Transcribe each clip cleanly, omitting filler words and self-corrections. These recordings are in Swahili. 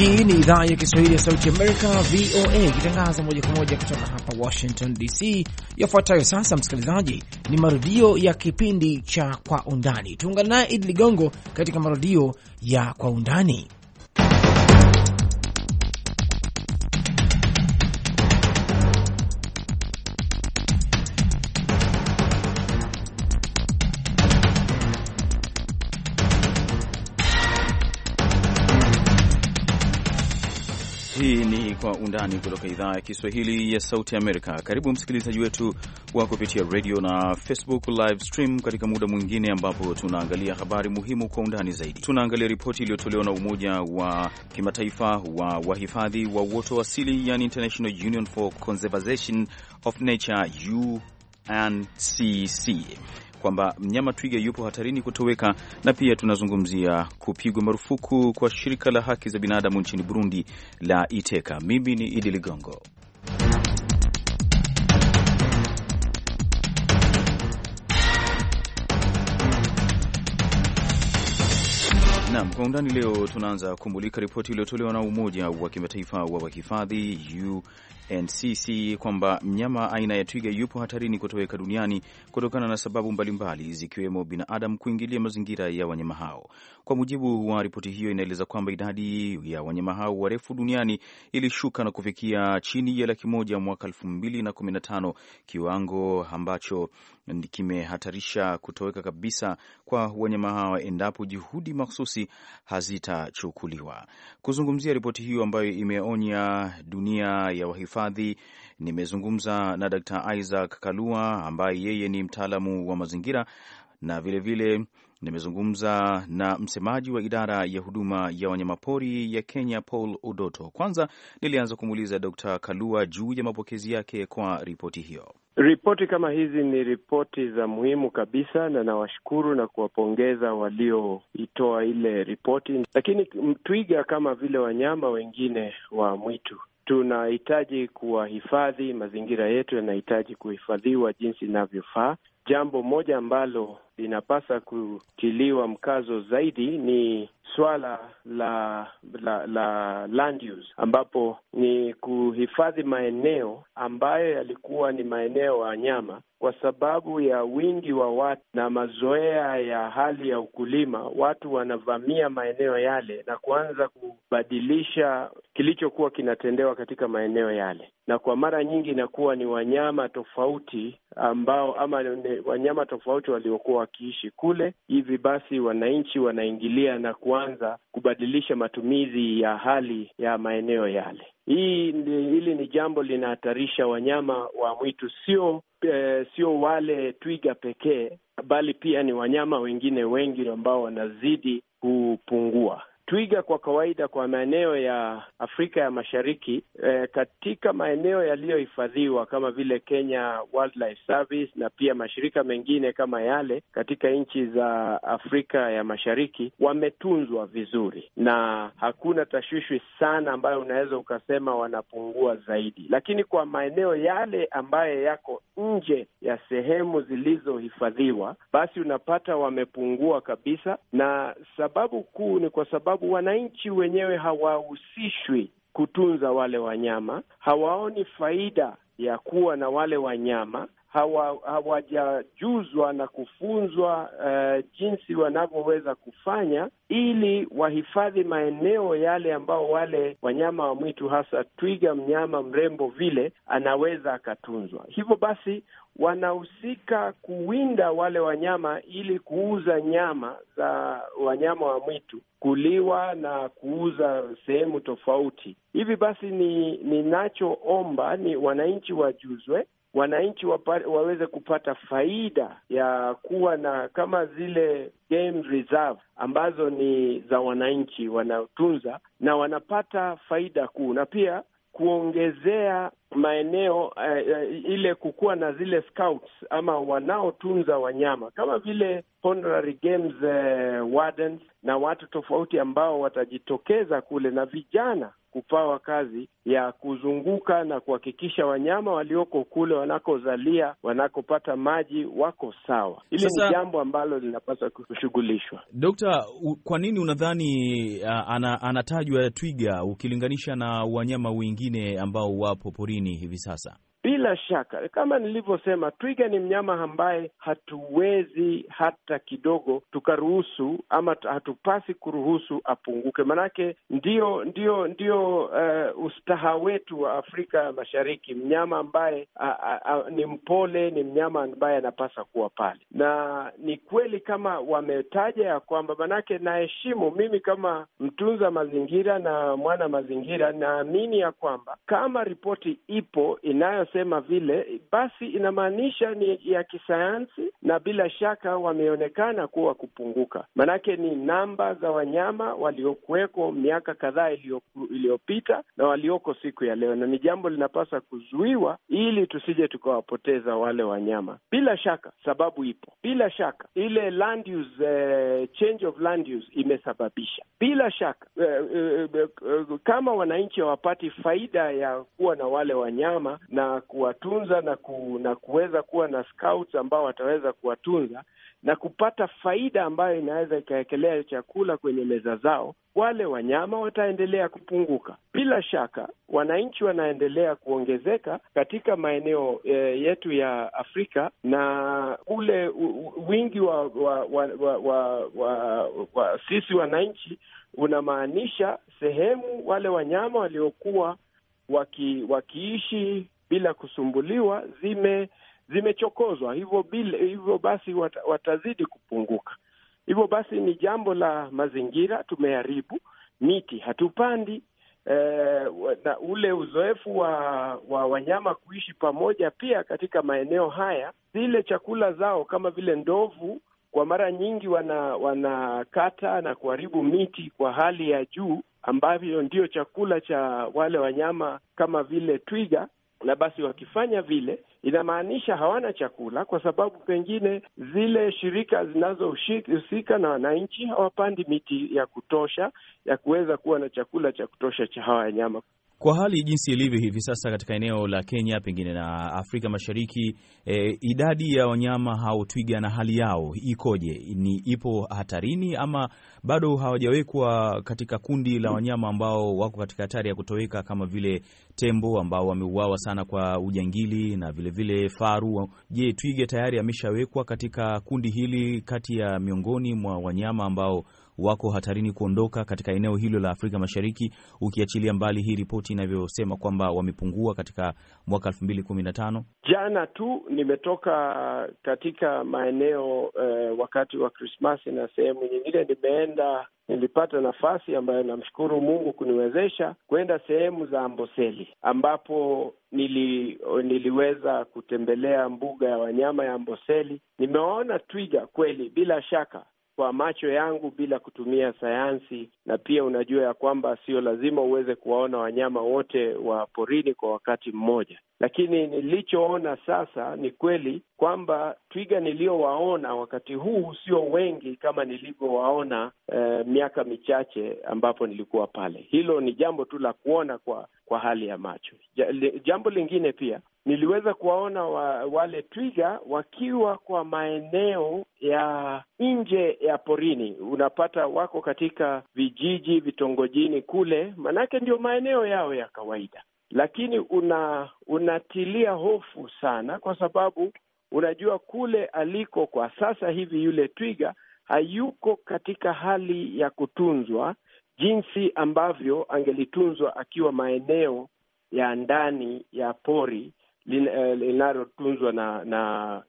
Hii ni idhaa ya Kiswahili ya Sauti Amerika, VOA, ikitangaza moja kwa moja kutoka hapa Washington DC. Yafuatayo sasa, msikilizaji, ni marudio ya kipindi cha Kwa Undani. Tuungana naye Idi Ligongo katika marudio ya Kwa Undani. Hii ni Kwa Undani kutoka idhaa ya Kiswahili ya Sauti Amerika. Karibu msikilizaji wetu wa kupitia radio na Facebook live stream katika muda mwingine ambapo tunaangalia habari muhimu kwa undani zaidi. Tunaangalia ripoti iliyotolewa na Umoja wa Kimataifa wa Wahifadhi wa Uoto wa Asili, yani International Union for Conservation of Nature, UNCC, kwamba mnyama twiga yupo hatarini kutoweka, na pia tunazungumzia kupigwa marufuku kwa shirika la haki za binadamu nchini Burundi la Iteka. Mimi ni Idi Ligongo. Naam, Kwa Undani leo tunaanza kumulika ripoti iliyotolewa na Umoja wa Kimataifa wa Wahifadhi UNCC kwamba mnyama aina ya twiga yupo hatarini kutoweka duniani kutokana na sababu mbalimbali zikiwemo binadamu kuingilia mazingira ya wanyama hao. Kwa mujibu wa ripoti hiyo, inaeleza kwamba idadi ya wanyama hao warefu duniani ilishuka na kufikia chini ya 100,000 mwaka 2015, kiwango ambacho kimehatarisha kutoweka kabisa kwa wanyama hao endapo juhudi mahsusi hazitachukuliwa. Kuzungumzia ripoti hiyo ambayo imeonya dunia ya wahifadhi, nimezungumza na Dr. Isaac Kalua ambaye yeye ni mtaalamu wa mazingira, na vilevile nimezungumza na msemaji wa idara ya huduma ya wanyamapori ya Kenya, Paul Odoto. Kwanza nilianza kumuuliza Dr. Kalua juu ya mapokezi yake kwa ripoti hiyo. Ripoti kama hizi ni ripoti za muhimu kabisa, na nawashukuru na kuwapongeza walioitoa ile ripoti. Lakini twiga kama vile wanyama wengine wa mwitu tunahitaji kuwahifadhi, mazingira yetu yanahitaji kuhifadhiwa jinsi inavyofaa. Jambo moja ambalo linapasa kutiliwa mkazo zaidi ni swala la land use, ambapo ni kuhifadhi maeneo ambayo yalikuwa ni maeneo ya wanyama. Kwa sababu ya wingi wa watu na mazoea ya hali ya ukulima, watu wanavamia maeneo yale na kuanza kubadilisha kilichokuwa kinatendewa katika maeneo yale, na kwa mara nyingi inakuwa ni wanyama tofauti wanyama tofauti waliokuwa wakiishi kule. Hivi basi wananchi wanaingilia na kuanza kubadilisha matumizi ya hali ya maeneo yale. Hili ni jambo linahatarisha wanyama wa mwitu, sio wale twiga pekee, bali pia ni wanyama wengine wengi ambao wanazidi kupungua. Twiga kwa kawaida kwa maeneo ya Afrika ya Mashariki, katika maeneo yaliyohifadhiwa kama vile Kenya Wildlife Service na pia mashirika mengine kama yale katika nchi za Afrika ya Mashariki, wametunzwa vizuri na hakuna tashwishwi sana ambayo unaweza ukasema wanapungua zaidi. Lakini kwa maeneo yale ambayo yako nje ya sehemu zilizohifadhiwa, basi unapata wamepungua kabisa, na sababu kuu ni kwa sababu wananchi wenyewe hawahusishwi kutunza wale wanyama, hawaoni faida ya kuwa na wale wanyama, hawajajuzwa na kufunzwa jinsi wanavyoweza kufanya ili wahifadhi maeneo yale ambao wale wanyama wa mwitu, hasa twiga, mnyama mrembo vile, anaweza akatunzwa. Hivyo basi wanahusika kuwinda wale wanyama ili kuuza nyama za wanyama wa mwitu, kuliwa na kuuza sehemu tofauti. Hivi basi ninachoomba ni wananchi wajuzwe, wananchi waweze kupata faida ya kuwa na kama zile game reserve ambazo ni za wananchi wanaotunza, na wanapata faida kuu, na pia kuongezea maeneo ile kukuwa na zile scouts ama wanaotunza wanyama kama vile honorary games wardens na watu tofauti ambao watajitokeza kule, na vijana kupawa kazi ya kuzunguka na kuhakikisha wanyama walioko kule wanakozalia, wanakopata maji wako sawa. Hili ni jambo ambalo linapaswa kushughulishwa. Dokta, kwa nini unadhani anatajwa twiga ukilinganisha na wanyama wengine ambao wapo porini hivi sasa? Bila shaka, kama nilivyosema, twiga ni mnyama ambaye hatuwezi hata kidogo tukaruhusu ama hatupasi kuruhusu apunguke. Manake ndio ustaha wetu wa Afrika Mashariki. Mnyama ambaye ni mpole, ni mnyama ambaye anapasa kuwa pale. Na ni kweli kama wametaja ya kwamba, manake naheshimu mimi kama mtunza mazingira na mwana mazingira, naamini ya kwamba kama ripoti ipo inayosema vile, basi inamaanisha ni ya kisayansi, na bila shaka wameonekana kuwa kupunguka. Manake ni namba za wanyama waliokuweko miaka kadhaa iliyopita na walioko siku ya leo, na ni jambo linapaswa kuzuiwa ili tusije tukawapoteza wale wanyama. Bila shaka sababu ipo, bila shaka ile land use, change of land use imesababisha. Bila shaka kama wananchi hawapati faida ya kuwa na wale wanyama na kuwatunza na kuweza kuwa na scouts ambao wataweza kuwatunza na kupata faida ambayo inaweza ikaekelea chakula kwenye meza zao, wale wanyama wataendelea kupunguka. Bila shaka wananchi wanaendelea kuongezeka katika maeneo yetu ya Afrika, na ule wingi wa sisi wananchi unamaanisha sehemu wale wanyama waliokuwa wakiishi bila kusumbuliwa zimechokozwa, hivyo basi watazidi kupunguka. Hivyo basi ni jambo la mazingira, tumeharibu miti, hatupandi, na ule uzoefu wa wanyama kuishi pamoja pia katika maeneo haya. Zile chakula zao kama vile ndovu kwa mara nyingi wanakata na kuharibu miti kwa hali ya juu, ambavyo ndio chakula cha wale wanyama kama vile twiga. Na basi wakifanya vile inamaanisha hawana chakula, kwa sababu pengine zile shirika zinazohusika na wananchi hawapandi miti ya kutosha ya kuweza kuwa na chakula cha kutosha cha hawa wanyama. Kwa hali jinsi ilivyo hivi sasa katika eneo la Kenya pengine na Afrika Mashariki, idadi ya wanyama hao twiga na hali yao ikoje? Ipo hatarini ama bado hawajawekwa katika kundi la wanyama ambao wako katika hatari ya kutoweka, kama vile tembo ambao wameuawa sana kwa ujangili na vile faru? Je, twiga tayari ameshawekwa katika kundi hili kati ya miongoni mwa wanyama ambao wako hatarini kuondoka katika eneo hilo la Afrika Mashariki, ukiachilia mbali hii ripoti inavyosema kwamba wamepungua katika mwaka 2015? Jana tu nimetoka katika maeneo wakati wa Krismasi na sehemu nyingine nilipata nafasi ambayo namshukuru Mungu kuniwezesha kwenda sehemu za Amboseli, ambapo niliweza kutembelea mbuga ya wanyama ya Amboseli. Nimewaona twiga kweli, bila shaka kwa macho yangu, bila kutumia sayansi. Na pia unajua ya kwamba sio lazima uweze kuwaona wanyama wote wa porini kwa wakati mmoja, lakini nilichoona sasa ni kweli kwamba twiga niliowaona wakati huu sio wengi kama nilivyowaona miaka michache ambapo nilikuwa pale. Hilo ni jambo tu la kuona kwa hali ya macho. Jambo lingine pia niliweza kuwaona wale twiga wakiwa kwa maeneo ya nje ya porini. Unapata wako katika vijiji, vitongojini kule, manake ndio maeneo yao ya kawaida. Lakini unatilia hofu sana, kwa sababu unajua kule aliko kwa sasa hivi yule twiga hayuko katika hali ya kutunzwa jinsi ambavyo angelitunzwa akiwa maeneo ya ndani ya pori linalotunzwa na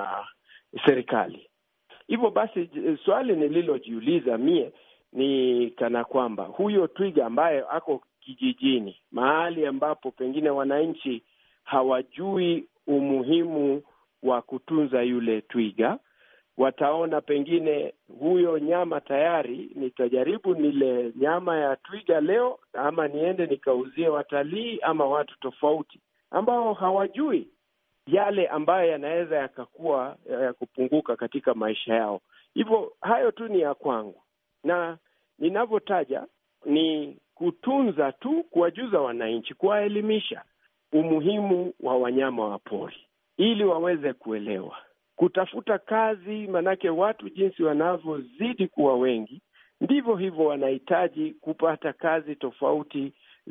serikali. Hivyo basi swali nililojiuliza mie ni kana kwamba huyo twiga ambaye ako kijijini, mahali ambapo pengine wananchi hawajui umuhimu wa kutunza yule twiga, wataona pengine huyo nyama tayari, nitajaribu nile nyama ya twiga leo ama niende nikauzie watalii ama watu tofauti. ambao hawajui yale ambayo yanaweza yakakuwa ya kupunguka katika maisha yao. Hivyo hayo tu ni ya kwangu, na ninavyotaja ni kutunza tu, kuwajuza wananchi, kuwaelimisha umuhimu wa wanyama wa pori ili waweze kuelewa, kutafuta kazi. Manake watu jinsi wanavyozidi kuwa wengi, ndivyo hivyo wanahitaji kupata kazi tofauti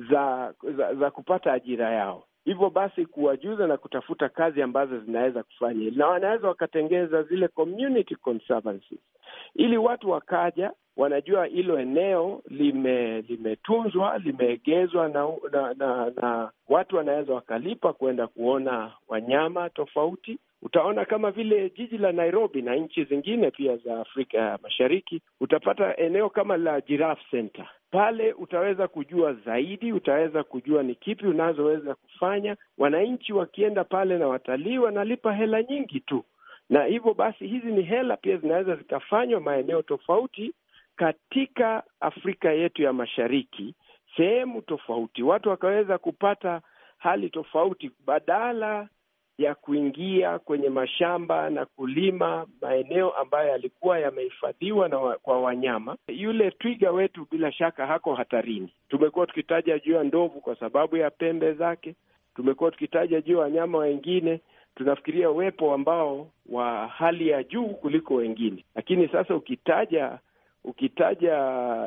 za kupata ajira yao. Hivyo basi kuwajuza na kutafuta kazi ambazo zinaweza kufanya, na wanaweza wakatengeza zile community conservancies, ili watu wakaja wanajua hilo eneo limetunzwa, limeegezwa na watu wanaweza wakalipa kwenda kuona wanyama tofauti. Utaona kama vile jiji la Nairobi na nchi zingine pia za Afrika ya Mashariki, utapata eneo kama la Giraffe Center. Pale utaweza kujua zaidi, utaweza kujua ni kipi unazoweza kufanya. Wananchi wakienda pale na watalii wanalipa hela nyingi tu, na hivyo basi hizi ni hela pia zinaweza zikafanywa maeneo tofauti katika Afrika yetu ya Mashariki, sehemu tofauti, watu wakaweza kupata hali tofauti, badala ya kuingia kwenye mashamba na kulima maeneo ambayo yalikuwa yamehifadhiwa kwa wanyama. Yule twiga wetu bila shaka hako hatarini. Tumekuwa tukitaja juu ya ndovu kwa sababu ya pembe zake. Tumekuwa tukitaja juu ya wanyama wengine, tunafikiria uwepo ambao wa hali ya juu kuliko wengine. Lakini sasa ukitaja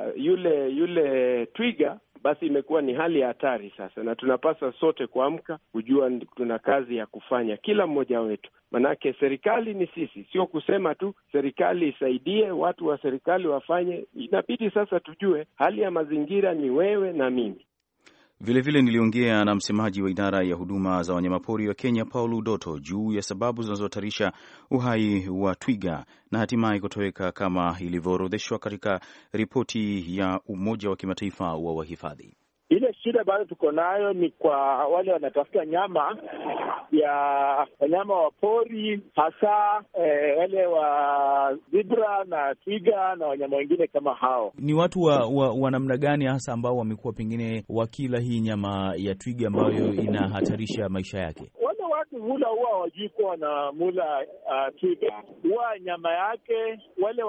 yule twiga, basi imekuwa ni hali ya hatari sasa, na tunapaswa sote kuamka kujua tuna kazi ya kufanya, kila mmoja wetu. Manake serikali ni sisi, sio kusema tu serikali isaidie, watu wa serikali wafanye. Inabidi sasa tujue hali ya mazingira ni wewe na mimi. Vilevile niliongea na msemaji wa idara ya huduma za wanyamapori wa Kenya, Paul Doto, juu ya sababu zinazohatarisha uhai wa twiga na hatimaye kutoweka kama ilivyoorodheshwa katika ripoti ya Umoja wa Kimataifa wa Wahifadhi. Ile shida bado tuko nayo ni kwa wale wanatafuta nyama ya wanyama wa pori, hasa wale wa zebra na twiga na wanyama wengine kama hao. Ni watu wa namna gani hasa ambao wamekuwa pengine wakila hii nyama ya twiga ambayo inahatarisha maisha yake? Watu hula huwa hawajui kuwa wanamula twiga. Huwa nyama yake wale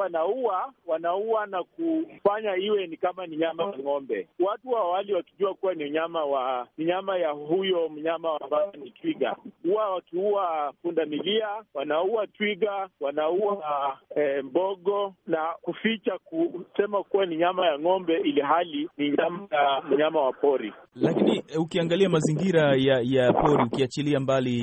wanaua na kufanya iwe ni kama ni nyama ya ng'ombe. Watu wa awali wakijua kuwa ni nyama ya huyo mnyama ambaye ni twiga. Huwa wakiua pundamilia, wanaua twiga, wanaua mbogo na kuficha kusema kuwa ni nyama ya ng'ombe, ili hali ni nyama ya mnyama wa pori. Lakini ukiangalia mazingira ya pori, ukiachilia mbali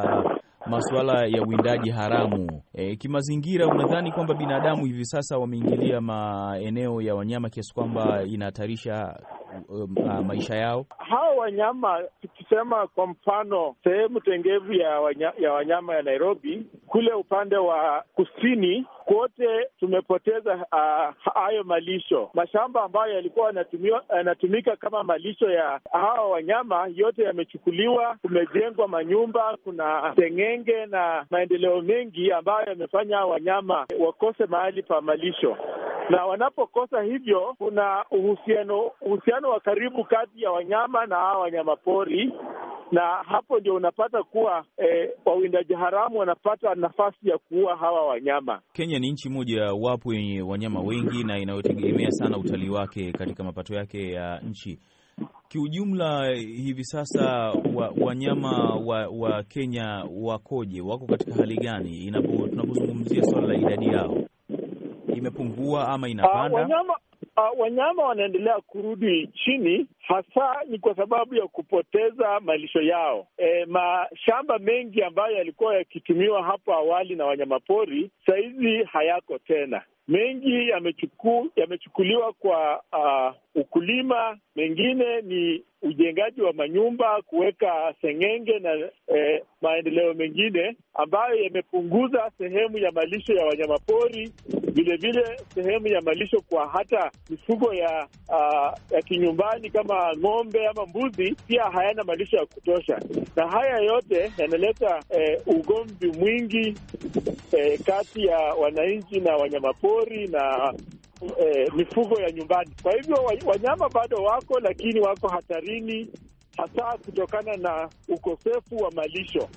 masuala ya uwindaji haramu, kimazingira, unadhani kwamba binadamu hivi sasa wameingilia maeneo ya wanyama kiasi kwamba inahatarisha maisha yao? Hawa wanyama, tukisema kwa mfano sehemu tengevu ya wanyama ya Nairobi, kule upande wa kusini kote tumepoteza hayo malisho. Mashamba ambayo yalikuwa yanatumika kama malisho ya hawa wanyama yote yamechukuliwa. Kumejengwa manyumba, kuna seng'enge na maendeleo mengi ambayo yamefanya wanyama wakose mahali pa malisho, na wanapokosa hivyo kuna uhusiano wa karibu kati ya wanyama na hawa wanyama pori, na hapo ndio unapata kuwa wawindaji haramu wanapata nafasi ya kuua hawa wanyama. Kenya ni nchi moja wapo yenye wanyama wengi na inayotegemea sana utalii wake katika mapato yake ya nchi. Kiujumla hivi sasa wanyama wa Kenya wakoje? Wako katika hali gani tunapozungumzia swala la idadi yao? Imepungua ama inapanda? Wanyama wanaendelea kurudi chini, hasa ni kwa sababu ya kupoteza malisho yao. Mashamba mengi ambayo yalikuwa yakitumiwa hapo awali na wanyamapori saizi hayako tena. Mengi yamechukuliwa kwa ukulima, mengine ni ujengaji wa manyumba, kuweka seng'enge na maendeleo mengine ambayo yamepunguza sehemu ya malisho ya wanyamapori, vile sehemu ya malisho kwa hata mifugo ya kinyumbani kama ng'ombe ama mbuzi, pia hayana malisho ya kutosha. Na haya yote yanaleta ugomvi mwingi kati ya wananchi na wanyamapori na mifugo ya nyumbani. Kwa hivyo wanyama bado wako, lakini wako hatarini hasa kutokana na ukosefu wa malisho.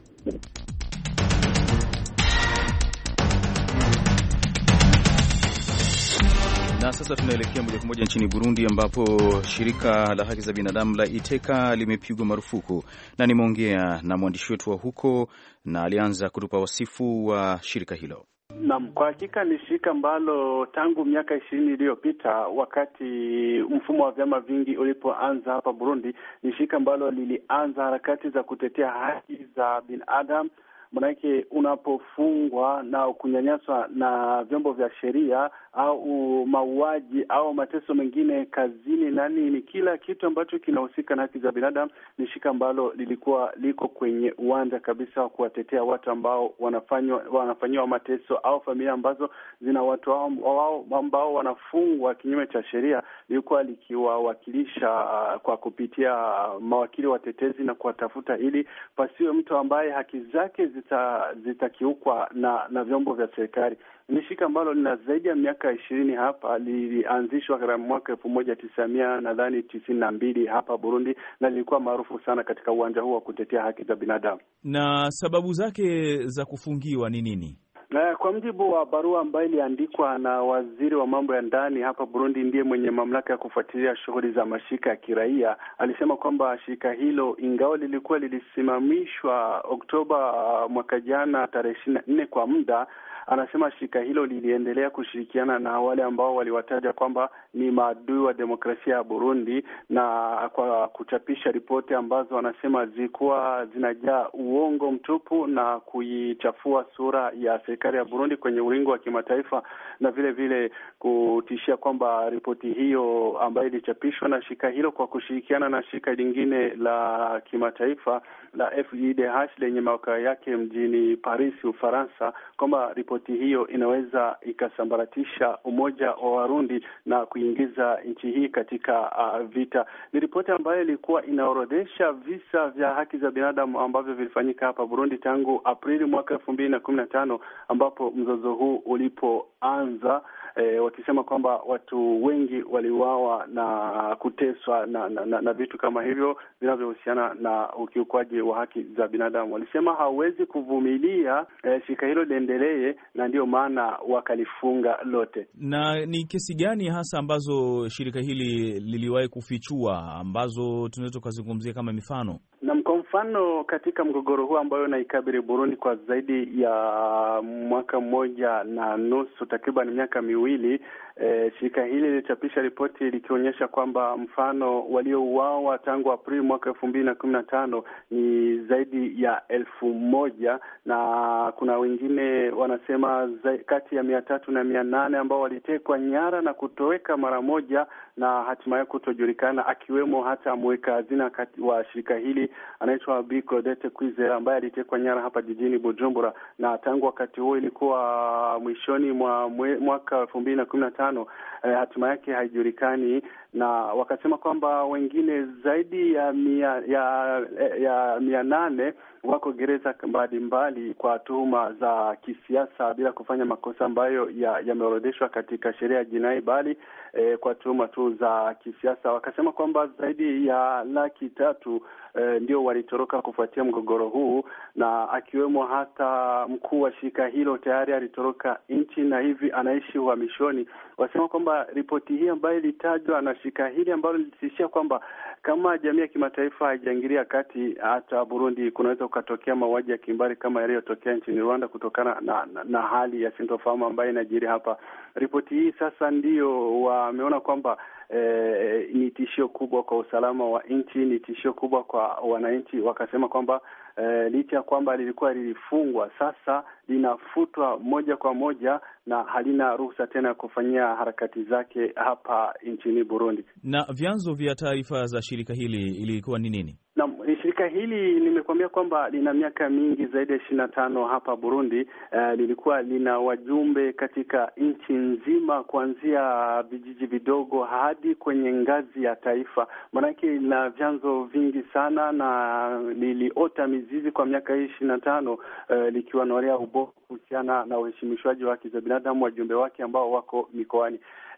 Na sasa tunaelekea moja kwa moja nchini Burundi, ambapo shirika la haki za binadamu la Iteka limepigwa marufuku, na nimeongea na mwandishi wetu wa huko na alianza kutupa wasifu wa shirika hilo. Naam, kwa hakika ni shirika ambalo tangu miaka 20 iliyopita, wakati mfumo wa vyama vingi ulipoanza hapa Burundi, ni shirika ambalo lilianza harakati za kutetea haki za binadamu. Manake unapofungwa na kunyanyaswa na vyombo vya sheria au mauaji au mateso mengine kazini, ni kila kitu ambacho kinahusika na haki za binadamu, ni shirika ambalo lilikuwa liko kwenye uwanja kabisa wa kuwatetea watu ambao wanafanywa mateso au familia ambazo zina watu wao ambao wanafungwa kinyume cha sheria. Lilikuwa likiwawakilisha kwa kupitia mawakili watetezi na kuwatafuta ili pasiwe mtu ambaye haki zake zitakiukwa na vyombo vya serikali. Ni shirika ambalo lina zaidi ya miaka 20 hapa. Lilianzishwa katika mwaka 1992 hapa Burundi, na lilikuwa maarufu sana katika uwanja huu wa kutetea haki za binadamu. Na sababu zake za kufungiwa ni nini? Kwa mjibu wa barua ambayo iliandikwa na waziri wa mambo ya ndani hapa Burundi, ndiye mwenye mamlaka ya kufuatilia shughuli za mashirika ya kiraia, alisema kwamba shirika hilo, ingawa lilikuwa lilisimamishwa Oktoba mwaka jana tarehe 24 kwa muda, anasema shirika hilo liliendelea kushirikiana na wale ambao waliwataja kwamba ni maadui wa demokrasia ya Burundi, na kwa kuchapisha ripoti ambazo wanasema zilikuwa zinajaa uongo mtupu na kuichafua sura ya serikali ya Burundi kwenye ulingo wa kimataifa, na vile vile kutishia kwamba ripoti hiyo ambayo ilichapishwa na shirika hilo kwa kushirikiana na shirika lingine la kimataifa la FIDH lenye makao yake mjini Paris, Ufaransa, kwamba ripoti hiyo inaweza ikasambaratisha umoja wa Warundi na kuingiza nchi hii katika vita. Ni ripoti ambayo ilikuwa inaorodhesha visa vya haki za binadamu ambavyo vilifanyika hapa Burundi tangu Aprili mwaka 2015 ambapo mzozo huu ulipoanza, wakisema kwamba watu wengi waliuawa na kuteswa na vitu kama hivyo vinavyohusiana na ukiukwaji wa haki za binadamu. Walisema hawezi kuvumilia shirika hilo liendelee, na ndio maana wakalifunga lote. Na ni kesi gani hasa ambazo shirika hili liliwahi kufichua ambazo tunaweza kuzungumzia kama mifano? Na kwa mfano katika mgogoro huu ambayo unaikabili Burundi kwa zaidi ya mwaka mmoja na nusu, takriban miaka miwili, shirika hili lilichapisha ripoti likionyesha kwamba mfano waliouawa tangu Aprili mwaka 2015 ni zaidi ya 1,000, na kuna wengine wanasema kati ya 300 na 800 ambao walitekwa nyara na kutoweka mara moja na hatimaye kutojulikana, akiwemo hata mweka hazina wa shirika hili anaitwa Bi Claudette Kwizera ambaye alitekwa nyara hapa jijini Bujumbura, na tangu wakati huo ilikuwa mwishoni mwa mwaka 2015, hatima yake haijulikani, na wakasema kwamba wengine zaidi ya 800 wako gereza mbalimbali kwa tuhuma za kisiasa bila kufanya makosa ambayo yameorodheshwa katika sheria ya jinai, bali kwa tuhuma tu za kisiasa. Wakasema kwamba zaidi ya 300,000 ndio walitoroka kufuatia mgogoro huu, na akiwemo hata mkuu wa shirika hilo tayari alitoroka nchi na hivi anaishi uhamishoni. Wasema kwamba ripoti hii ambayo ilitajwa na shirika hili ambalo lilitishia kwamba kama jamii ya kimataifa haijaingilia kati, hata Burundi kunaweza kukatokea mauaji ya kimbari kama yaliyotokea nchini Rwanda kutokana na hali ya sintofahamu ambayo inajiri hapa. Ripoti hii sasa ndio wameona kwamba ni tishio kubwa kwa usalama wa nchi, ni tishio kubwa kwa wananchi. Wakasema kwamba licha ya kwamba lilikuwa lilifungwa, sasa linafutwa moja kwa moja na halina ruhusa tena kufanyia harakati zake hapa nchini Burundi. Na vyanzo vya taarifa za shirika hili ilikuwa ni nini? Na shirika hili nimekuambia kwamba lina miaka mingi zaidi ya 25 hapa Burundi. Lilikuwa lina wajumbe katika nchi nzima, kuanzia vijiji vidogo hadi kwenye ngazi ya taifa. Maanake lina vyanzo vingi sana na liliota mizizi kwa miaka 25 likiwanorea ubora kuhusiana na uheshimishwaji wa haki za binadamu wajumbe wake ambao wako mikoani.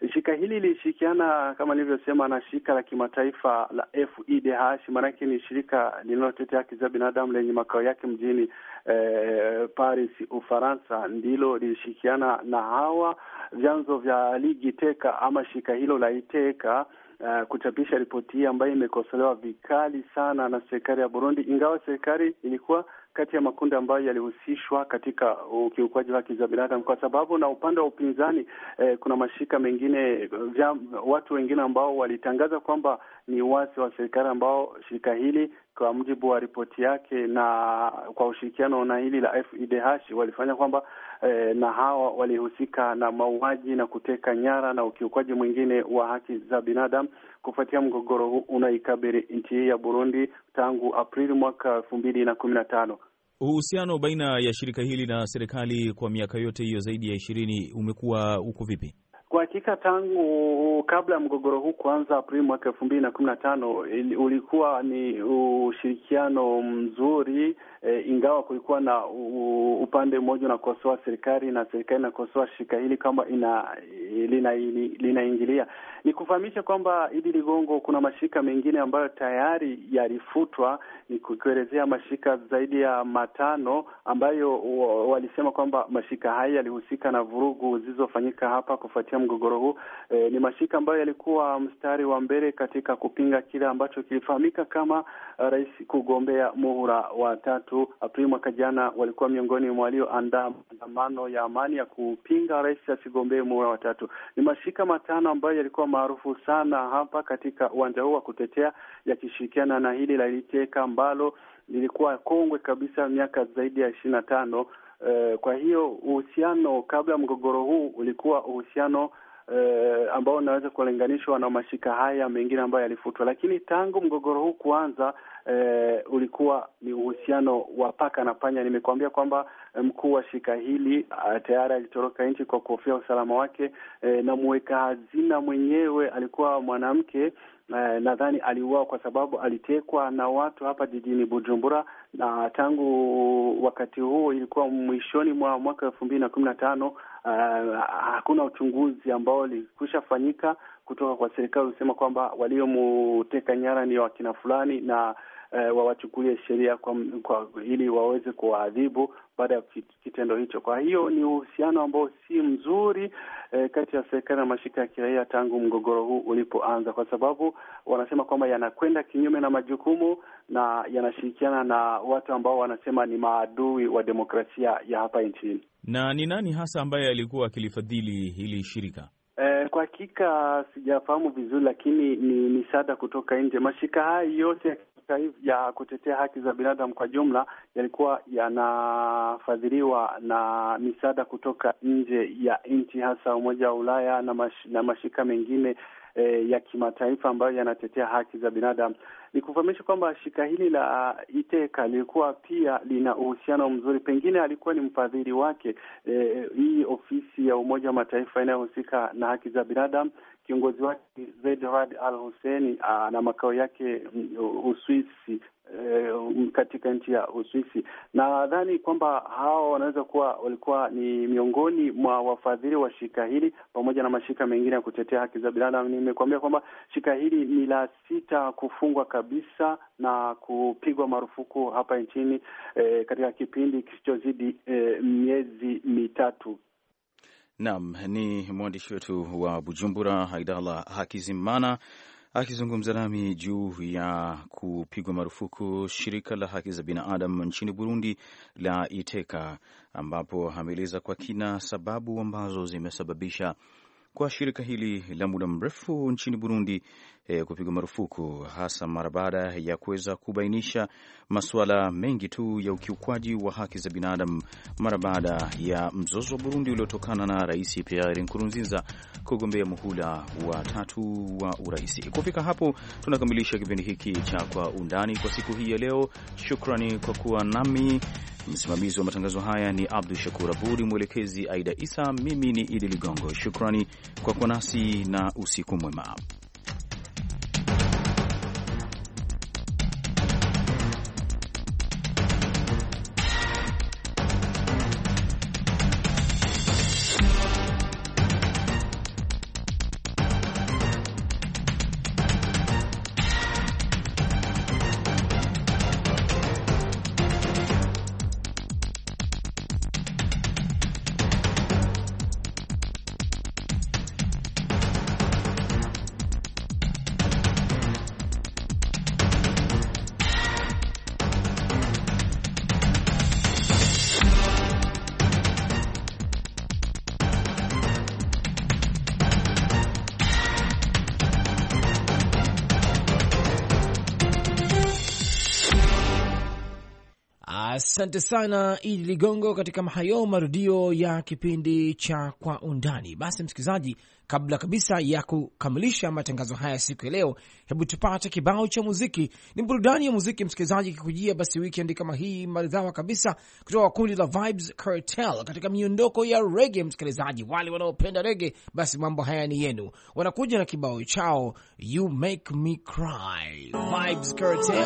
Shirika hili lilishirikiana kama nilivyosema na shirika la kimataifa la FIDH, maanake ni shirika linalotetea haki za binadamu lenye makao yake mjini Paris, Ufaransa, ndilo lilishirikiana na hawa vyanzo vya ligi Teka ama shirika hilo la Iteka kuchapisha ripoti hii ambayo imekosolewa vikali sana na serikali ya Burundi, ingawa serikali ilikuwa kati ya makundi ambayo yalihusishwa katika ukiukwaji wa haki za binadamu, kwa sababu na upande wa upinzani kuna mashirika mengine, watu wengine ambao walitangaza kwamba ni wasi wa serikali, ambao shirika hili kwa mujibu wa ripoti yake na kwa ushirikiano na hili la FIDH walifanya kwamba na hawa walihusika na mauaji na kuteka nyara na ukiukwaji mwingine wa haki za binadamu kufuatia mgogoro huu unaikabili nchi hii ya Burundi tangu Aprili mwaka 2015. Uhusiano baina ya shirika hili na serikali kwa miaka yote hiyo zaidi ya 20 umekuwa uko vipi? Kwa hakika tangu kabla ya mgogoro huu kuanza Aprili mwaka 2015 ulikuwa ni ushirikiano mzuri, ingawa kulikuwa na upande mmoja unakosoa serikali na serikali inakosoa shirika hili kama linaingilia. Ni kufahamisha kwamba Idi Ligongo, kuna mashirika mengine ambayo tayari yalifutwa, ni kuelezea mashirika zaidi ya 5 ambayo walisema kwamba mashirika haya yalihusika na vurugu zilizofanyika hapa kufuatia mgogoro huu. Ni mashirika ambayo yalikuwa mstari wa mbele katika kupinga kile ambacho kilifahamika kama rais kugombea muhula wa 3. Aprili mwaka jana walikuwa miongoni mwa walioandaa maandamano ya amani ya kupinga rais asigombee muhula wa 3. Ni mashirika 5 ambayo yalikuwa maarufu sana hapa katika uwanja huu wa kutetea, yakishirikiana na hili la Iteka ambalo lilikuwa kongwe kabisa miaka zaidi ya 25. Kwa hiyo uhusiano kabla ya mgogoro huu ulikuwa uhusiano ambao unaweza kulinganishwa na mashirika haya mengine ambayo yalifutwa, lakini tangu mgogoro huu kuanza ulikuwa ni uhusiano wa paka na panya. Nimekuambia kwamba mkuu wa shirika hili tayari alitoroka nchi kwa kuhofia usalama wake, na mweka hazina mwenyewe alikuwa mwanamke. Nadhani aliuawa kwa sababu alitekwa na watu hapa jijini Bujumbura, na tangu wakati huo ilikuwa mwishoni mwa mwaka 2015. Hakuna uchunguzi ambao ulikushafanyika kutoka kwa serikali usema kwamba waliomteka nyara ni wakina fulani na wawachukulie sheria kwa ili waweze kuadhibu baada ya kitendo hicho. Kwa hiyo ni uhusiano ambao si mzuri kati ya serikali na mashirika ya kiraia tangu mgogoro huu ulipoanza, kwa sababu wanasema kwamba yanakwenda kinyume na majukumu na yanashirikiana na watu ambao wanasema ni maadui wa demokrasia ya hapa nchini. Na ni nani hasa ambaye alikuwa akilifadhili hili shirika? Kwa hakika sijafahamu vizuri, lakini ni misaada kutoka nje. Mashirika haya yote ya kutetea haki za binadamu kwa jumla yalikuwa yanafadhiliwa na misaada kutoka nje ya nchi, hasa Umoja wa Ulaya na mashirika mengine ya kimataifa ambayo yanatetea haki za binadamu. Ni kufahamisha kwamba shirika hili la Iteka lilikuwa pia lina uhusiano mzuri, pengine alikuwa ni mfadhili wake hii ofisi ya Umoja wa Mataifa inayohusika na haki za binadamu. Kiongozi wake Zeid Ra'ad Al Hussein na makao yake Uswisi, katika nchi ya Uswisi. Na nadhani kwamba hao wanaweza kuwa walikuwa ni miongoni mwa wafadhili wa shirika hili pamoja na mashirika mengine ya kutetea haki za binadamu. Nimekuambia kwamba shirika hili ni la 6 kufungwa kabisa na kupigwa marufuku hapa nchini katika kipindi kisichozidi miezi 3. Naam, ni mwandishi wetu wa Bujumbura Haidallah Hakizimana akizungumza nami juu ya kupigwa marufuku shirika la haki za binadamu nchini Burundi la Iteka, ambapo ameeleza kwa kina sababu ambazo zimesababisha kwa shirika hili la muda mrefu nchini Burundi kupigwa marufuku, hasa mara baada ya kuweza kubainisha masuala mengi tu ya ukiukwaji wa haki za binadamu mara baada ya mzozo wa Burundi uliotokana na Rais Pierre Nkurunziza kugombea muhula wa 3 wa urais. Kufika hapo tunakamilisha kipindi hiki cha Kwa Undani kwa siku hii ya leo. Shukrani kwa kuwa nami. Msimamizi wa matangazo haya ni Abdul Shakur Abudi, mwelekezi Aida Isa, mimi ni Idi Ligongo. Shukrani kwa kuwa nasi na usiku mwema. Asante sana Idi Ligongo katika hayo marudio ya kipindi cha Kwa Undani. Basi msikilizaji, kabla kabisa ya kukamilisha matangazo haya siku ya leo, hebu tupate kibao cha muziki. Ni burudani ya muziki msikilizaji, kikujia basi weekend kama hii maridhawa kabisa, kutoka kundi la Vybz Kartel katika miondoko ya reggae. Msikilizaji, wale wanaopenda reggae, basi mambo haya ni yenu. Wanakuja na kibao chao You Make Me Cry. Vybz Kartel.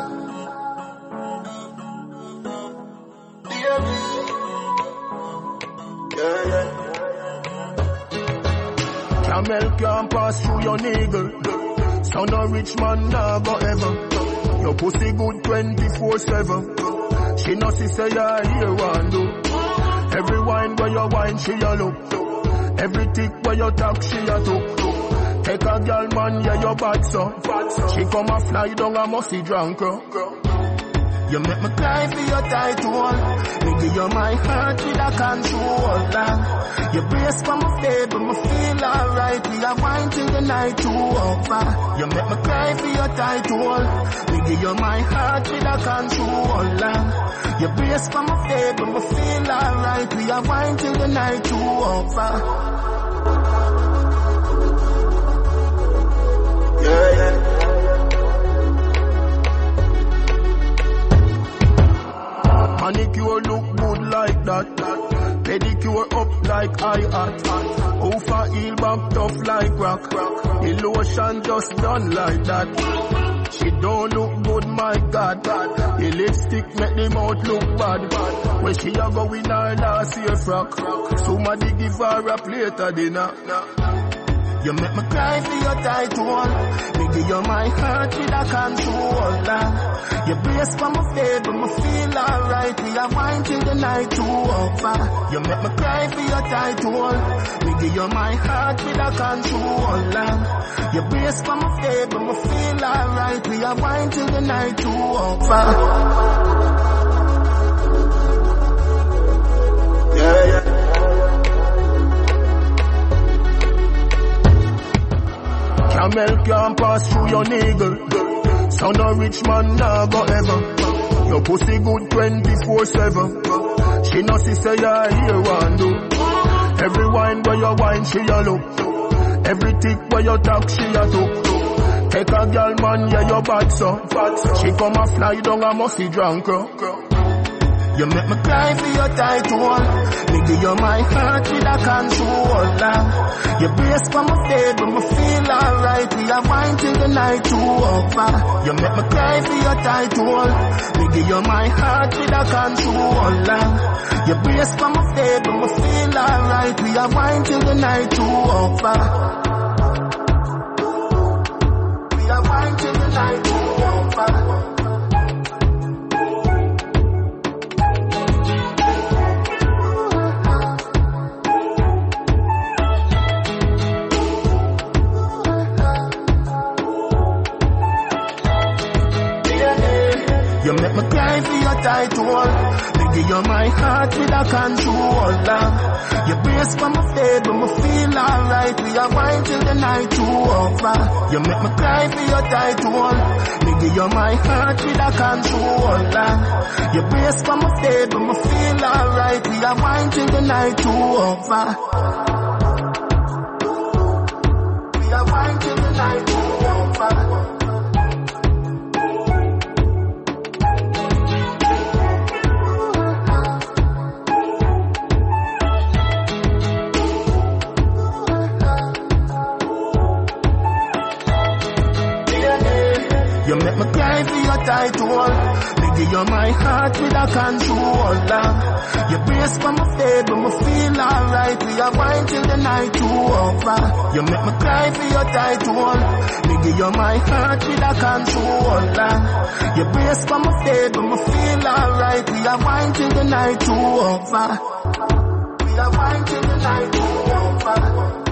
Camel can't pass through your niggle. Son of rich man nah go ever. Your pussy good 24/7. She no see say ya here one do. Every wine where you wine she a look. Every tick where you talk she a took. Take a girl man yeah you bad so. She come a fly down a musty drunk. You make me cry for your title. Me give you my heart with a controller. You brace for my baby, me feel alright. We are wine till the night too over. You make me cry for your title. Me give you my heart with a controller. You brace for my baby, me feel alright. We are wine till the night too over. Yeah. Manicure look good like that. Pedicure up like I-Hat. Over heel back tough like rock. The lotion just done like that. She don't look good, my God. The lipstick make the mouth look bad. When she a go in her last year frock, somebody give her a plate of dinner. You make me cry for your title. Me give you my heart with a controller. You brace for my baby, me feel alright. We are wine till the night too over. You make me cry for your title. Me give you my heart with a controller. You brace for my baby, me feel alright. We are wine till the night too over. Yeah. Camel can't pass through your niggle. Son of rich man nah go ever. Your pussy good 24/7. She no see say ya here one do. Every wine where you wine she a look. Every tick where you talk she a took. Take a girl man yeah you bad so. She come a fly down a musty drunk. You make me cry for your title. Me give you my heart with a controller. You brace for my baby, me feel alright. We are wine till the night too over. You make me cry for your title. Me give you my heart with a controller. You brace for my baby, me feel alright. We are wine till the night too over. We are wine till the night too over. You make me cry for your title. Me give you my heart with a controller. You brace for my baby, me feel alright. We are wine till the night too over. You make me cry for your title. Me give you my heart with a controller. You brace for my baby, me feel alright. We are wine till the night too over. We are wine till the night too over. You make me cry for your title. Me give you my heart with a controller. You brace for my baby, me feel alright. We are wine till the night too over. You make me cry for your title. Me give you my heart with a controller. You brace for my baby, me feel alright. We are wine till the night too over. We are wine till the night too over.